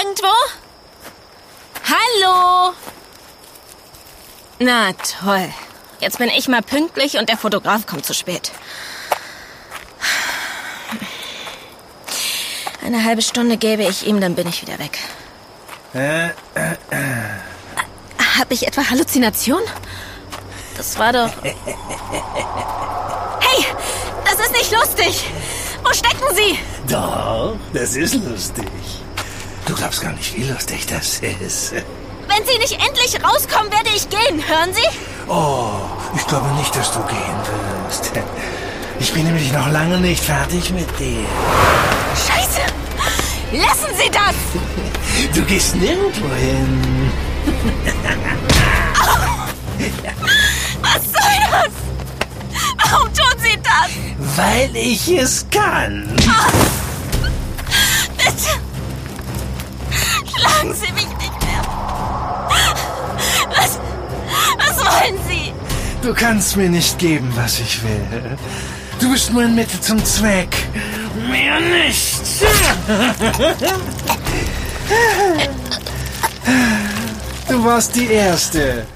irgendwo? Hallo? Na toll. Jetzt bin ich mal pünktlich und der Fotograf kommt zu spät. Eine halbe Stunde gebe ich ihm, dann bin ich wieder weg. Hab ich etwa Halluzination? Das war doch... Hey, das ist nicht lustig. Wo stecken Sie? Doch, das ist lustig. Du glaubst gar nicht, wie lustig das ist. Wenn Sie nicht endlich rauskommen, werde ich gehen. Hören Sie? Oh, ich glaube nicht, dass du gehen wirst. Ich bin nämlich noch lange nicht fertig mit dir. Scheiße! Lassen Sie das! Du gehst nirgendwo hin. Was soll das? Warum tun Sie das? Weil ich es kann. Bitte! Schlagen Sie mich nicht mehr. Was wollen Sie? Du kannst mir nicht geben, was ich will. Du bist nur ein Mittel zum Zweck. Mehr nicht. Du warst die Erste.